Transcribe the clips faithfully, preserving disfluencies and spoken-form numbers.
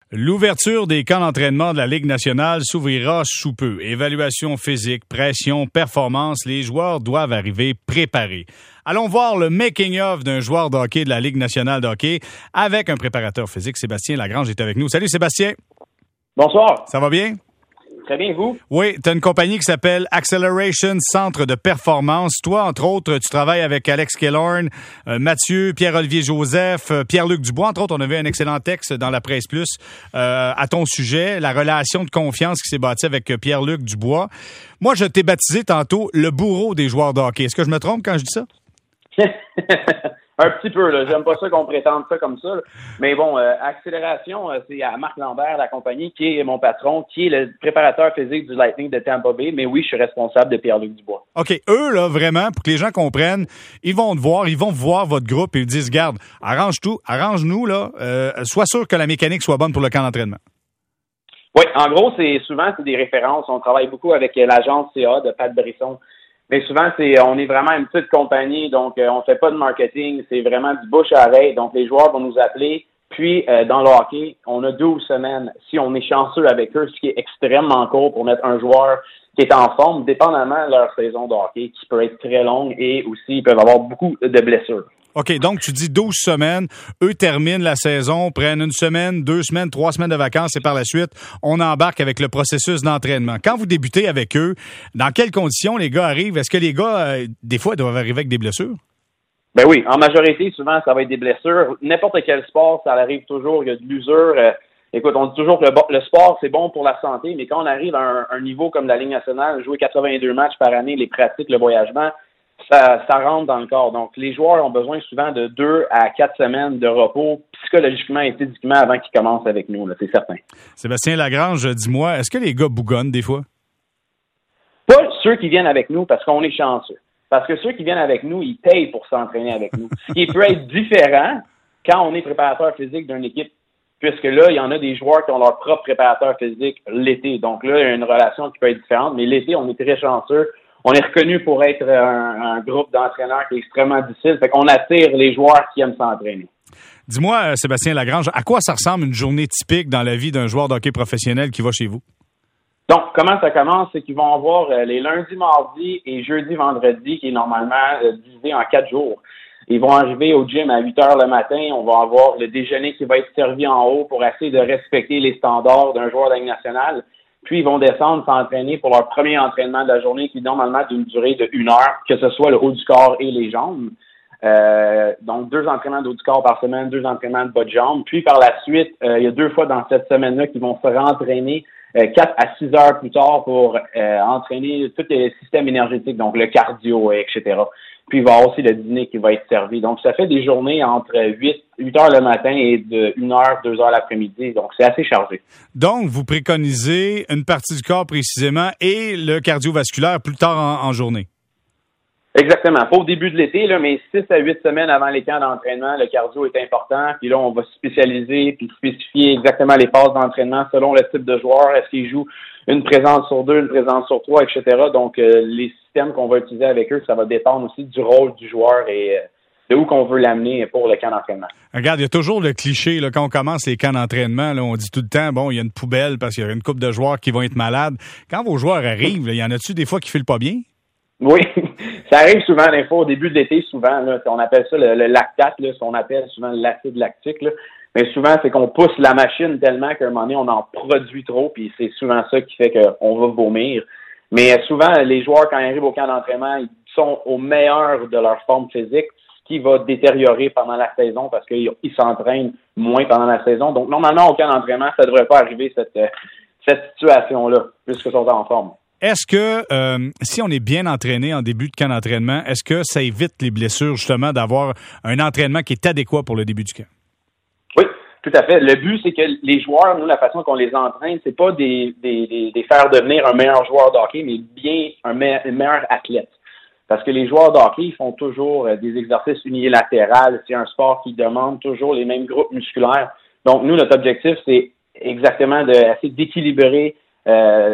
L'ouverture des camps d'entraînement de la Ligue nationale s'ouvrira sous peu. Évaluation physique, pression, performance, les joueurs doivent arriver préparés. Allons voir le making-of d'un joueur de hockey de la Ligue nationale de hockey avec un préparateur physique. Sébastien Lagrange est avec nous. Salut Sébastien. Bonsoir. Ça va bien? Très bien, vous? Oui, tu as une compagnie qui s'appelle Acceleration Centre de performance. Toi, entre autres, tu travailles avec Alex Killorn, euh, Mathieu, Pierre-Olivier Joseph, euh, Pierre-Luc Dubois. Entre autres, on avait un excellent texte dans la Presse Plus euh, à ton sujet, la relation de confiance qui s'est bâtie avec Pierre-Luc Dubois. Moi, je t'ai baptisé tantôt le bourreau des joueurs de hockey. Est-ce que je me trompe quand je dis ça? Un petit peu, là. J'aime pas ça qu'on prétende ça comme ça. Là. Mais bon, euh, Accélération, euh, c'est à Marc Lambert, la compagnie, qui est mon patron, qui est le préparateur physique du Lightning de Tampa Bay. Mais oui, je suis responsable de Pierre-Luc Dubois. OK. Eux, là, vraiment, pour que les gens comprennent, ils vont te voir, ils vont voir votre groupe et ils disent, garde, arrange tout, arrange-nous, là, euh, sois sûr que la mécanique soit bonne pour le camp d'entraînement. Oui, en gros, c'est souvent, c'est des références. On travaille beaucoup avec l'agence C A de Pat Brisson. Mais souvent, c'est on est vraiment une petite compagnie, donc euh, on fait pas de marketing, c'est vraiment du bouche à oreille. Donc, les joueurs vont nous appeler. Puis, euh, dans le hockey, on a douze semaines. Si on est chanceux avec eux, ce qui est extrêmement court pour mettre un joueur qui est en forme, dépendamment de leur saison de hockey, qui peut être très longue et aussi, ils peuvent avoir beaucoup de blessures. OK, donc tu dis douze semaines, eux terminent la saison, prennent une semaine, deux semaines, trois semaines de vacances et par la suite, on embarque avec le processus d'entraînement. Quand vous débutez avec eux, dans quelles conditions les gars arrivent? Est-ce que les gars, euh, des fois, doivent arriver avec des blessures? Ben oui, en majorité, souvent, ça va être des blessures. N'importe quel sport, ça arrive toujours, il y a de l'usure. Euh, écoute, on dit toujours que le, le sport, c'est bon pour la santé, mais quand on arrive à un, un niveau comme la Ligue nationale, jouer quatre-vingt-deux matchs par année, les pratiques, le voyagement, Ça, ça rentre dans le corps. Donc, les joueurs ont besoin souvent de deux à quatre semaines de repos psychologiquement et physiquement avant qu'ils commencent avec nous, là, c'est certain. Sébastien Lagrange, dis-moi, est-ce que les gars bougonnent des fois? Pas ceux qui viennent avec nous parce qu'on est chanceux. Parce que ceux qui viennent avec nous, ils payent pour s'entraîner avec nous. Ce qui peut être différent quand on est préparateur physique d'une équipe, puisque là, il y en a des joueurs qui ont leur propre préparateur physique l'été. Donc là, il y a une relation qui peut être différente. Mais l'été, on est très chanceux. On est reconnu pour être un, un groupe d'entraîneurs qui est extrêmement difficile. Fait qu'on attire les joueurs qui aiment s'entraîner. Dis-moi, Sébastien Lagrange, à quoi ça ressemble une journée typique dans la vie d'un joueur de hockey professionnel qui va chez vous? Donc, comment ça commence? C'est qu'ils vont avoir euh, les lundis, mardis et jeudi, vendredi, qui est normalement euh, divisé en quatre jours. Ils vont arriver au gym à huit heures le matin. On va avoir le déjeuner qui va être servi en haut pour essayer de respecter les standards d'un joueur de la Ligue nationale. Puis, ils vont descendre s'entraîner pour leur premier entraînement de la journée qui est normalement d'une durée de une heure, que ce soit le haut du corps et les jambes. Euh, donc, deux entraînements de haut du corps par semaine, deux entraînements de bas de jambes. Puis, par la suite, euh, il y a deux fois dans cette semaine-là qu'ils vont se rentraîner euh, quatre à six heures plus tard pour euh, entraîner tous les systèmes énergétiques, donc le cardio, et cetera. Puis, il va y avoir aussi le dîner qui va être servi. Donc, ça fait des journées entre huit heures le matin et de une heure, deux heures l'après-midi. Donc, c'est assez chargé. Donc, vous préconisez une partie du corps précisément et le cardiovasculaire plus tard en, en journée. Exactement. Pas au début de l'été, là, mais six à huit semaines avant les camps d'entraînement, le cardio est important. Puis là, on va spécialiser puis spécifier exactement les phases d'entraînement selon le type de joueur. Est-ce qu'il joue une présence sur deux, une présence sur trois, et cetera. Donc, euh, les systèmes qu'on va utiliser avec eux, ça va dépendre aussi du rôle du joueur et euh, de où qu'on veut l'amener pour le camp d'entraînement. Regarde, il y a toujours le cliché, là, quand on commence les camps d'entraînement, là, on dit tout le temps, bon, il y a une poubelle parce qu'il y a une couple de joueurs qui vont être malades. Quand vos joueurs arrivent, il y en a-tu des fois qui filent pas bien? Oui, ça arrive souvent, des fois, au début de l'été, souvent, là, on appelle ça le, le lactate, là, ce qu'on appelle souvent l'acide lactique, là. Mais souvent, c'est qu'on pousse la machine tellement qu'à un moment donné, on en produit trop, puis c'est souvent ça qui fait qu'on va vomir. Mais souvent, les joueurs, quand ils arrivent au camp d'entraînement, ils sont au meilleur de leur forme physique, ce qui va détériorer pendant la saison parce qu'ils ils s'entraînent moins pendant la saison. Donc, normalement, au camp d'entraînement, ça ne devrait pas arriver, cette, cette situation-là, puisqu'ils sont en forme. Est-ce que, euh, si on est bien entraîné en début de camp d'entraînement, est-ce que ça évite les blessures, justement, d'avoir un entraînement qui est adéquat pour le début du camp? Oui, tout à fait. Le but, c'est que les joueurs, nous, la façon qu'on les entraîne, c'est pas des, des, des, des faire devenir un meilleur joueur de hockey, mais bien un, me- un meilleur athlète. Parce que les joueurs de hockey, ils font toujours euh, des exercices unilatérales. C'est un sport qui demande toujours les mêmes groupes musculaires. Donc, nous, notre objectif, c'est exactement d'essayer d'équilibrer euh,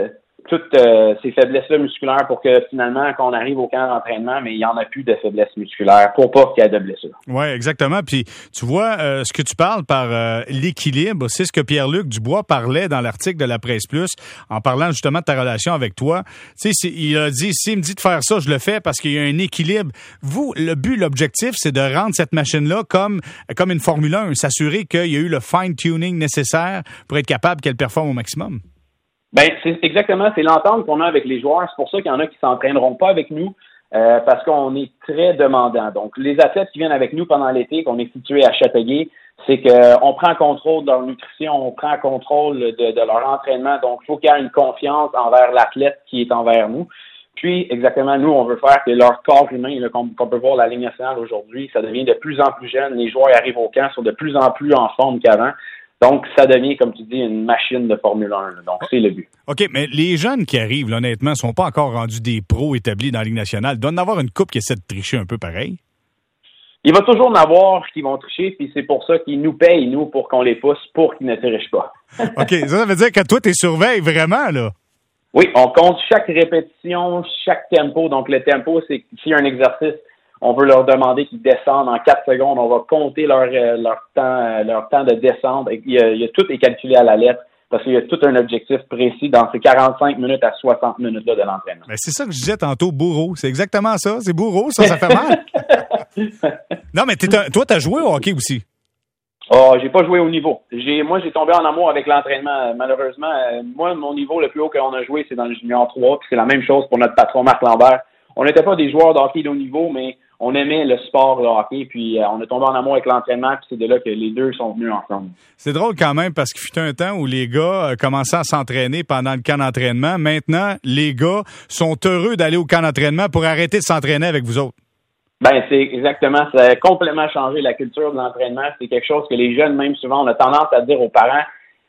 toutes euh, ces faiblesses-là musculaires pour que finalement, quand on arrive au camp d'entraînement, mais il n'y en a plus de faiblesses musculaires pour pas qu'il y ait de blessures. Oui, exactement. Puis tu vois, euh, ce que tu parles par euh, l'équilibre, c'est ce que Pierre-Luc Dubois parlait dans l'article de la Presse Plus, en parlant justement de ta relation avec toi. Tu sais, il a dit, s'il me dit de faire ça, je le fais parce qu'il y a un équilibre. Vous, le but, l'objectif, c'est de rendre cette machine-là comme, comme une Formule un, s'assurer qu'il y a eu le fine-tuning nécessaire pour être capable qu'elle performe au maximum. Ben, c'est exactement, c'est l'entente qu'on a avec les joueurs. C'est pour ça qu'il y en a qui s'entraîneront pas avec nous, euh, parce qu'on est très demandant. Donc, les athlètes qui viennent avec nous pendant l'été, qu'on est situé à Châteauguay, c'est qu'on prend contrôle de leur nutrition, on prend contrôle de, de leur entraînement. Donc, il faut qu'il y ait une confiance envers l'athlète qui est envers nous. Puis, exactement, nous, on veut faire que leur corps humain, là, qu'on, qu'on peut voir la Ligue nationale aujourd'hui, ça devient de plus en plus jeune. Les joueurs arrivent au camp, sont de plus en plus en forme qu'avant. Donc, ça devient, comme tu dis, une machine de Formule un. Là. Donc, c'est le but. OK, mais les jeunes qui arrivent, là, honnêtement, ne sont pas encore rendus des pros établis dans la Ligue nationale. Il doit y en avoir une couple qui essaie de tricher un peu pareil. Il va toujours en avoir qui vont tricher, puis c'est pour ça qu'ils nous payent, nous, pour qu'on les pousse, pour qu'ils ne trichent pas. OK, ça, ça veut dire que toi, tu surveilles vraiment, là? Oui, on compte chaque répétition, chaque tempo. Donc, le tempo, c'est s'il y a un exercice, on veut leur demander qu'ils descendent en quatre secondes. On va compter leur, euh, leur temps euh, leur temps de descendre. Il y, a, il y a tout est calculé à la lettre parce qu'il y a tout un objectif précis dans ces quarante-cinq minutes à soixante minutes-là de l'entraînement. Ben c'est ça que je disais tantôt, bourreau. C'est exactement ça. C'est bourreau, ça, ça fait mal. Non, mais t'es un, toi, tu as joué au hockey aussi. Oh, j'ai pas joué au niveau. J'ai, moi, j'ai tombé en amour avec l'entraînement. Malheureusement, euh, moi, mon niveau le plus haut qu'on a joué, c'est dans le junior trois, puis c'est la même chose pour notre patron Marc Lambert. On n'était pas des joueurs de hockey de haut niveau, mais on aimait le sport, le hockey, puis euh, on est tombé en amour avec l'entraînement, puis c'est de là que les deux sont venus ensemble. C'est drôle quand même, parce qu'il fut un temps où les gars euh, commençaient à s'entraîner pendant le camp d'entraînement. Maintenant, les gars sont heureux d'aller au camp d'entraînement pour arrêter de s'entraîner avec vous autres. Ben, c'est exactement, ça a complètement changé la culture de l'entraînement. C'est quelque chose que les jeunes, même souvent, on a tendance à dire aux parents,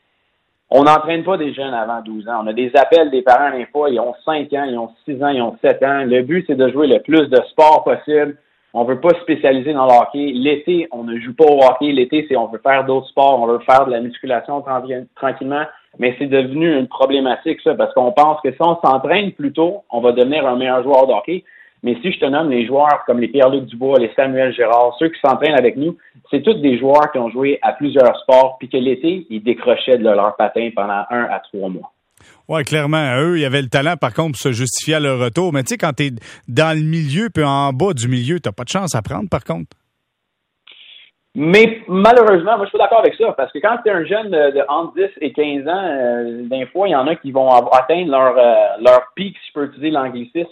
on n'entraîne pas des jeunes avant douze ans. On a des appels des parents, des fois, ils ont cinq ans, ils ont six ans, ils ont sept ans. Le but, c'est de jouer le plus de sport possible. On veut pas se spécialiser dans le hockey. L'été, on ne joue pas au hockey. L'été, c'est on veut faire d'autres sports, on veut faire de la musculation tranquillement. Mais c'est devenu une problématique, ça, parce qu'on pense que si on s'entraîne plus tôt, on va devenir un meilleur joueur de hockey. Mais si je te nomme les joueurs comme les Pierre-Luc Dubois, les Samuel Girard, ceux qui s'entraînent avec nous, c'est tous des joueurs qui ont joué à plusieurs sports, puis que l'été, ils décrochaient de leur patin pendant un à trois mois. Oui, clairement. Eux, il y avait le talent, par contre, pour se justifier à leur retour. Mais tu sais, quand tu es dans le milieu, puis en bas du milieu, tu n'as pas de chance à prendre, par contre. Mais malheureusement, moi, je suis pas d'accord avec ça, parce que quand tu es un jeune de, de entre dix et quinze ans, euh, des fois, il y en a qui vont atteindre leur, euh, leur pic, si je peux utiliser l'anglicisme,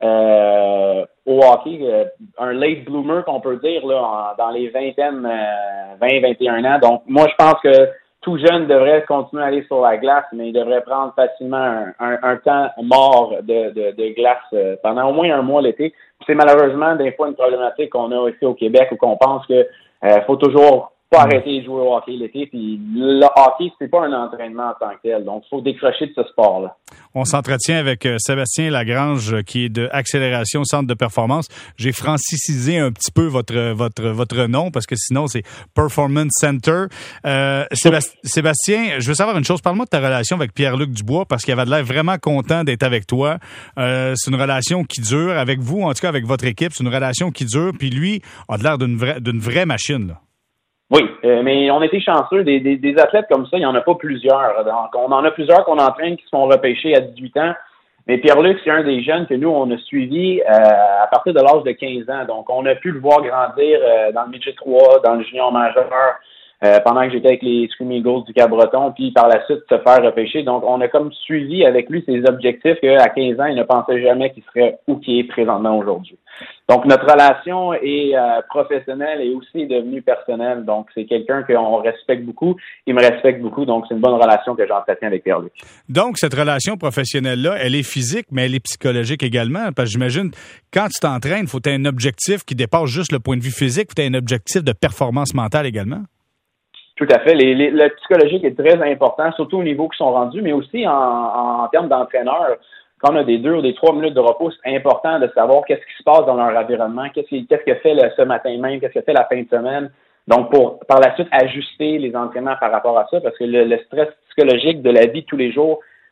Euh, au hockey, euh, un late bloomer qu'on peut dire là en, dans les vingtaines, euh, vingt, vingt et un ans. Donc moi je pense que tout jeune devrait continuer à aller sur la glace, mais il devrait prendre facilement un, un, un temps mort de, de, de glace euh, pendant au moins un mois l'été. Puis c'est malheureusement des fois une problématique qu'on a ici au Québec où qu'on pense que euh, faut toujours pas arrêter de jouer au hockey l'été. Puis le hockey, c'est pas un entraînement en tant que tel. Donc, il faut décrocher de ce sport-là. On s'entretient avec euh, Sébastien Lagrange, euh, qui est de Accélération Centre de Performance. J'ai francicisé un petit peu votre votre votre nom, parce que sinon, c'est Performance Center. Euh, Sébast- Sébastien, je veux savoir une chose. Parle-moi de ta relation avec Pierre-Luc Dubois, parce qu'il avait l'air vraiment content d'être avec toi. Euh, c'est une relation qui dure avec vous, en tout cas avec votre équipe. C'est une relation qui dure. Puis lui a l'air d'une vraie, d'une vraie machine, là. Oui, euh, mais on était chanceux. Des, des, des athlètes comme ça, il n'y en a pas plusieurs. Donc, on en a plusieurs qu'on entraîne qui se font repêcher à dix-huit ans. Mais Pierre-Luc, c'est un des jeunes que nous, on a suivi euh, à partir de l'âge de quinze ans. Donc, on a pu le voir grandir euh, dans le midget trois, dans le junior majeur, euh, pendant que j'étais avec les Screaming Eagles du Cap-Breton, puis par la suite se faire repêcher. Donc, on a comme suivi avec lui ses objectifs qu'à quinze ans, il ne pensait jamais qu'il serait où qu'il est présentement aujourd'hui. Donc, notre relation est euh, professionnelle et aussi devenue personnelle. Donc, c'est quelqu'un qu'on respecte beaucoup. Il me respecte beaucoup. Donc, c'est une bonne relation que j'entretiens avec Pierre-Luc. Donc, cette relation professionnelle-là, elle est physique, mais elle est psychologique également. Parce que j'imagine, quand tu t'entraînes, il faut que tu aies un objectif qui dépasse juste le point de vue physique. Il faut que tu aies un objectif de performance mentale également. Tout à fait. Les, les, le psychologique est très important, surtout au niveau qui sont rendus, mais aussi en, en, en termes d'entraîneur. Quand on a des deux ou des trois minutes de repos, c'est important de savoir qu'est-ce qui se passe dans leur environnement, qu'est-ce qui, qu'est-ce que fait le, ce matin même, qu'est-ce que fait la fin de semaine. Donc, pour par la suite ajuster les entraînements par rapport à ça, parce que le, le stress psychologique de la vie de tous les jours,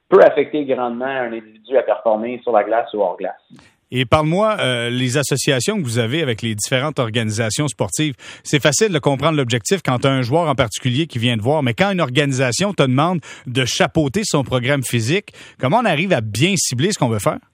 peut affecter grandement un individu à performer sur la glace ou hors glace. Et parle-moi, euh, les associations que vous avez avec les différentes organisations sportives. C'est facile de comprendre l'objectif quand tu as un joueur en particulier qui vient te voir, mais quand une organisation te demande de chapeauter son programme physique, comment on arrive à bien cibler ce qu'on veut faire?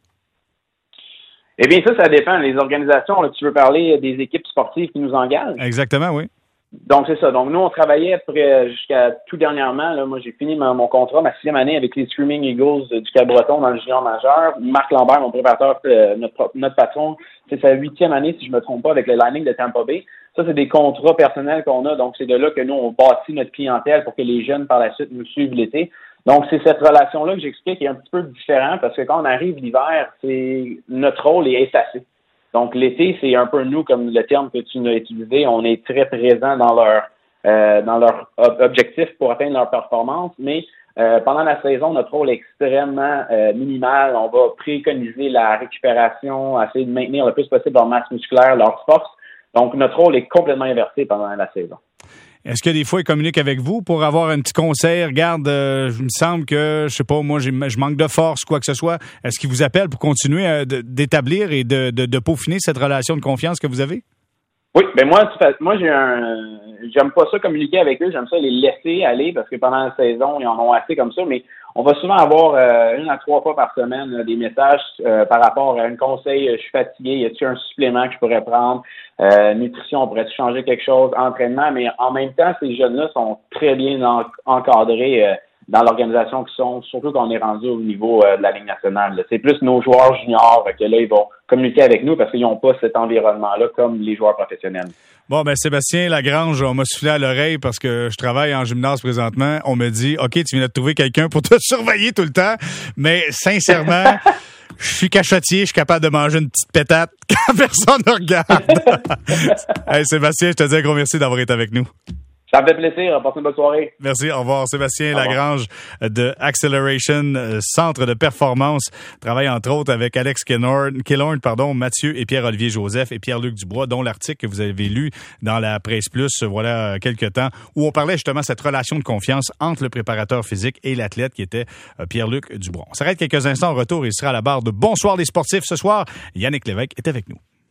Eh bien, ça, ça dépend. Les organisations, là, tu veux parler des équipes sportives qui nous engagent? Exactement, oui. Donc, c'est ça. Donc, nous, on travaillait après, jusqu'à tout dernièrement. Là, moi, j'ai fini mon, mon contrat, ma sixième année avec les Screaming Eagles du Cap-Breton dans le junior majeur. Marc Lambert, mon préparateur, euh, notre, notre patron, c'est sa huitième année, si je me trompe pas, avec le Lightning de Tampa Bay. Ça, c'est des contrats personnels qu'on a. Donc, c'est de là que nous, on bâtit notre clientèle pour que les jeunes, par la suite, nous suivent l'été. Donc, c'est cette relation-là que j'explique qui est un petit peu différent parce que quand on arrive l'hiver, c'est notre rôle est effacé. Donc, l'été, c'est un peu nous, comme le terme que tu as utilisé, on est très présent dans leur euh, dans leur ob- objectif pour atteindre leur performance, mais euh, pendant la saison, notre rôle est extrêmement euh, minimal. On va préconiser la récupération, essayer de maintenir le plus possible leur masse musculaire, leur force. Donc, notre rôle est complètement inversé pendant la saison. Est-ce que des fois, ils communiquent avec vous pour avoir un petit conseil? Regarde, euh, il me semble que, je sais pas, moi, j'ai, je manque de force, quoi que ce soit. Est-ce qu'ils vous appellent pour continuer à, de, d'établir et de, de, de peaufiner cette relation de confiance que vous avez? Oui, ben moi, tu fais, moi j'ai un, j'aime pas ça communiquer avec eux, j'aime ça les laisser aller parce que pendant la saison ils en ont assez comme ça, mais on va souvent avoir euh, une à trois fois par semaine là, des messages euh, par rapport à un conseil, je suis fatigué, y a-t-il un supplément que je pourrais prendre, euh, nutrition, on pourrait-tu changer quelque chose, entraînement, mais en même temps ces jeunes-là sont très bien en, encadrés euh, dans l'organisation qui sont, surtout quand on est rendu au niveau euh, de la Ligue nationale. Là. C'est plus nos joueurs juniors que là, ils vont communiquer avec nous parce qu'ils n'ont pas cet environnement-là comme les joueurs professionnels. Bon, ben Sébastien Lagrange, on m'a soufflé à l'oreille parce que je travaille en gymnase présentement. On me dit, OK, tu viens de trouver quelqu'un pour te surveiller tout le temps, mais sincèrement, je suis cachotier, je suis capable de manger une petite pétate quand personne ne regarde. Hey, Sébastien, je te dis un gros merci d'avoir été avec nous. Ça me fait plaisir. Passez une bonne soirée. Merci. Au revoir. Sébastien Lagrange de Acceleration, centre de performance. Travaille entre autres avec Alex Killorn, Killorn, pardon, Mathieu et Pierre-Olivier Joseph et Pierre-Luc Dubois, dont l'article que vous avez lu dans la Presse Plus, voilà, quelques temps, où on parlait justement de cette relation de confiance entre le préparateur physique et l'athlète qui était Pierre-Luc Dubois. On s'arrête quelques instants. Au retour, il sera à la barre de Bonsoir les sportifs. Ce soir, Yannick Lévesque est avec nous.